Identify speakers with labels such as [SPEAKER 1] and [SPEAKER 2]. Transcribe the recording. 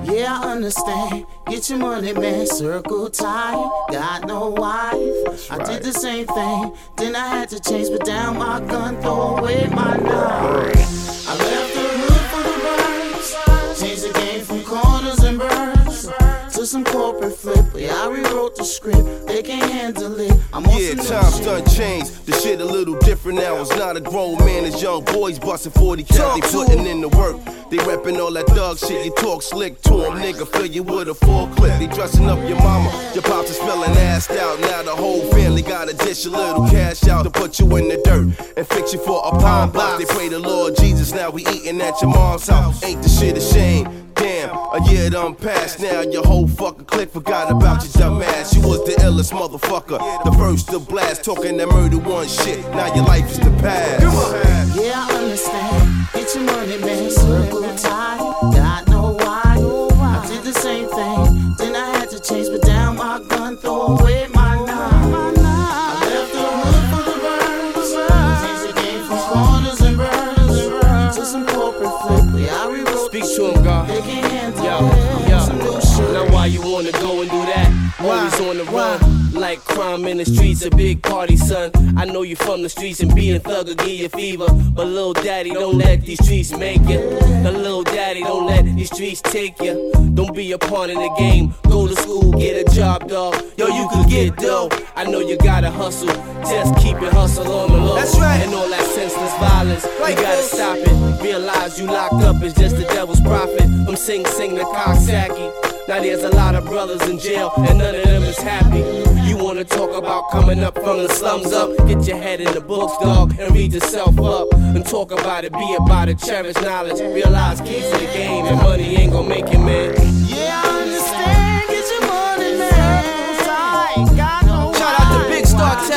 [SPEAKER 1] Yeah, I understand. Get your money, man. Circle tight. Got no wife. I did the same thing. Then I had to change, but down my gun, throw away my knife. I left the hood for the birds. Changed the game from corners and birds to some corporate flip. Yeah, I rewrote the script. They can't handle it. I'm on
[SPEAKER 2] yeah, times done changed. The shit a little different now. It's not a grown man, it's young boys busting 40 cat. They putting in the work. They reppin' all that thug shit. You talk slick to them, nigga. Fill you with a full clip. They dressing up your mama. Your pops is feeling assed out. Now the whole family gotta dish a little cash out to put you in the dirt and fix you for a pine box. They pray the Lord Jesus. Now we eatin' at your mom's house. Ain't the shit a shame? Damn, a year done passed. Now your whole fucking clique forgot about your dumb ass. You was the illest motherfucker, the first to blast, talking that murder one shit. Now your life is the past.
[SPEAKER 1] Yeah, I understand. Get your money, man. Circle tight. Got no why. I did the same thing. Then I had to change, but down my gun, throw away my knife. I left the hood for the birds. Changed the game from corners and birds to some corporate flip. Yeah, I rewrote.
[SPEAKER 3] Speak to him, God.
[SPEAKER 1] They can't handle
[SPEAKER 3] Yo. Now why you wanna go and do that? Always on the run, like crime in the streets, a big party, son. I know you from the streets and being thug will give you fever, but little daddy, don't let these streets make you. The little daddy, don't let these streets take you. Don't be a pawn in the game. Go to school, get a job, dog. Yo, you can get dough. I know you gotta hustle, just keep it hustle on the low.
[SPEAKER 2] That's right.
[SPEAKER 3] And all that senseless violence, you gotta stop it. Realize you locked up is just the devil's prophet. Sing the cocksacky. Now there's a lot of brothers in jail and none of them is happy. You wanna talk about coming up from the slums up? Get your head in the books, dog, and read yourself up. And talk about it, be about it, cherish knowledge. Realize keys to the game and money ain't gon' make it, man.
[SPEAKER 1] Yeah, I understand. Get your money, man. Got no
[SPEAKER 3] Shout out to Big Star Tech.